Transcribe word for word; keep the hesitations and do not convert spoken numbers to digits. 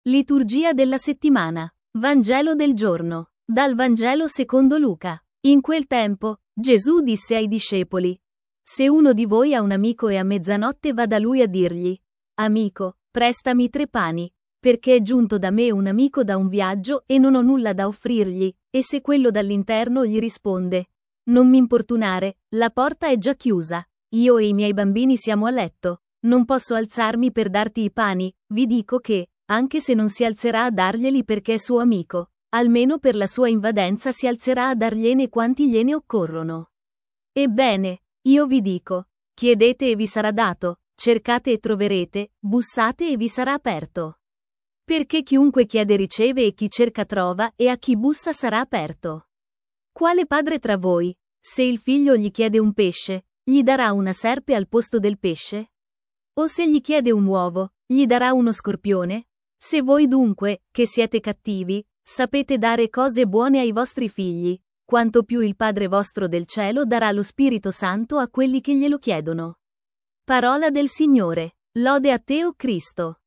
Liturgia della settimana. Vangelo del giorno. Dal Vangelo secondo Luca. In quel tempo, Gesù disse ai discepoli: Se uno di voi ha un amico e a mezzanotte va da lui a dirgli: Amico, prestami tre pani, perché è giunto da me un amico da un viaggio e non ho nulla da offrirgli, e se quello dall'interno gli risponde: Non mi importunare, la porta è già chiusa, io e i miei bambini siamo a letto, non posso alzarmi per darti i pani, vi dico che, anche se non si alzerà a darglieli perché è suo amico, almeno per la sua invadenza si alzerà a dargliene quanti gliene occorrono. Ebbene, io vi dico: chiedete e vi sarà dato, cercate e troverete, bussate e vi sarà aperto. Perché chiunque chiede riceve e chi cerca trova e a chi bussa sarà aperto. Quale padre tra voi, se il figlio gli chiede un pesce, gli darà una serpe al posto del pesce? O se gli chiede un uovo, gli darà uno scorpione? Se voi dunque, che siete cattivi, sapete dare cose buone ai vostri figli, quanto più il Padre vostro del cielo darà lo Spirito Santo a quelli che glielo chiedono. Parola del Signore. Lode a te, o Cristo.